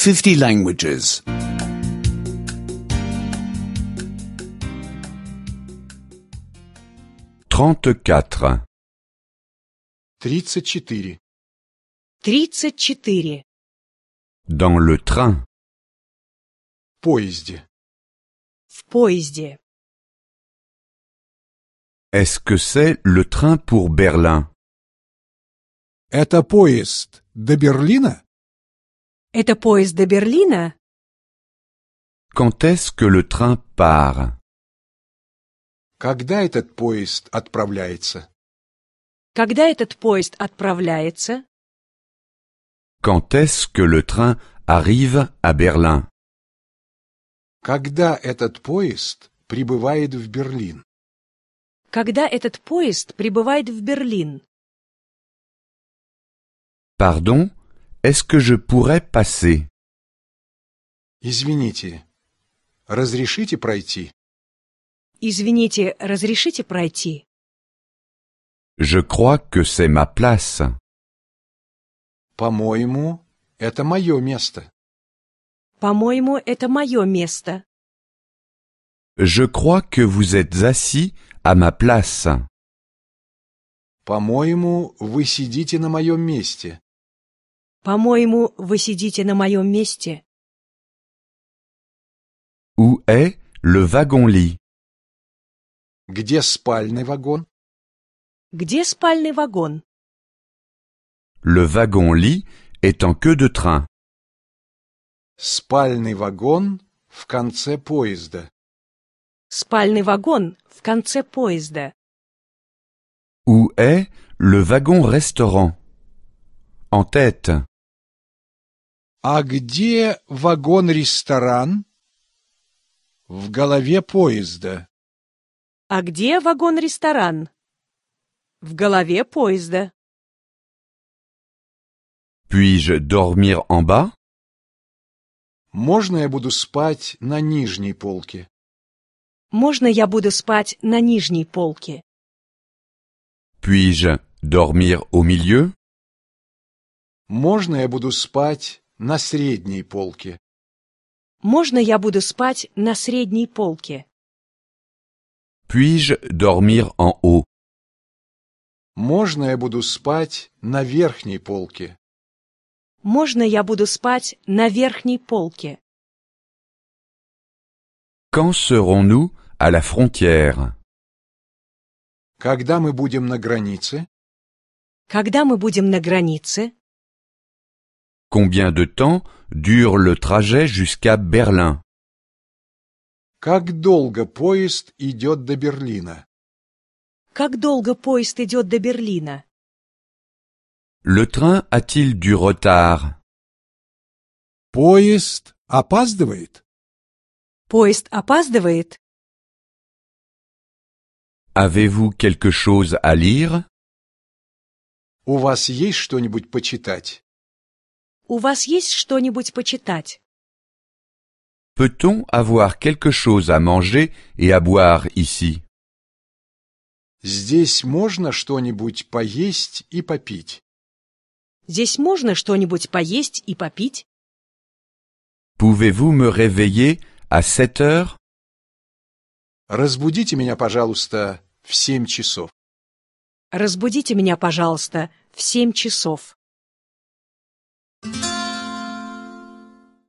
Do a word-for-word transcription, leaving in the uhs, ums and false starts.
fifty languages. Trente-quatre. Тридцать четыре. Тридцать четыре. Dans le train. В поезде. В поезде. Est-ce que c'est le train pour Berlin? Это поезд до Берлина? Это поезд до Берлина? Quand est-ce que le train part? Когда этот поезд отправляется? Когда этот поезд отправляется? Quand est-ce que le train arrive à Berlin? Когда этот поезд прибывает в Берлин? Когда этот поезд прибывает в Берлин? Pardon, est-ce que je pourrais passer? Извините, разрешите пройти? Извините, разрешите пройти? Je crois que c'est ma place. По-моему, это мое место. По-моему, это мое место. Je crois que vous êtes assis à ma place. По-моему, вы сидите на моем месте. По-моему, вы сидите на моем месте. Où est le wagon-lit? Где спальный вагон? Где спальный вагон? Le wagon-lit est en queue de train. Спальный вагон в конце поезда. Спальный вагон в конце поезда. Où est le wagon-restaurant? En tête. А где вагон-ресторан? В голове поезда. А где вагон-ресторан? В голове поезда. Puis-je dormir en bas? Можно я буду спать на нижней полке? Можно я буду спать на нижней полке? Puis-je dormir au milieu? Можно я буду спать на средней полке? Можно я буду спать на средней полке? Puis-je dormir en haut? Можно я буду спать на верхней полке? Можно я буду спать на верхней полке? Quand serons-nous à la frontière? Когда мы будем на границе? Когда мы будем на границе? Combien de temps dure le trajet jusqu'à Berlin? Как долго поезд идет до Берлина? Как долго поезд идет до Берлина? Le train a-t-il du retard? Поезд опаздывает? Поезд опаздывает? Avez-vous quelque chose à lire? У вас есть что-нибудь почитать? У вас есть что-нибудь почитать? Peut-on avoir quelque chose à manger et à boire ici? Здесь можно что-нибудь поесть и попить? Здесь можно что-нибудь поесть и попить? Pouvez-vous me réveiller à sept heures? Разбудите меня, пожалуйста, в семь часов. Разбудите меня, пожалуйста, в семь часов.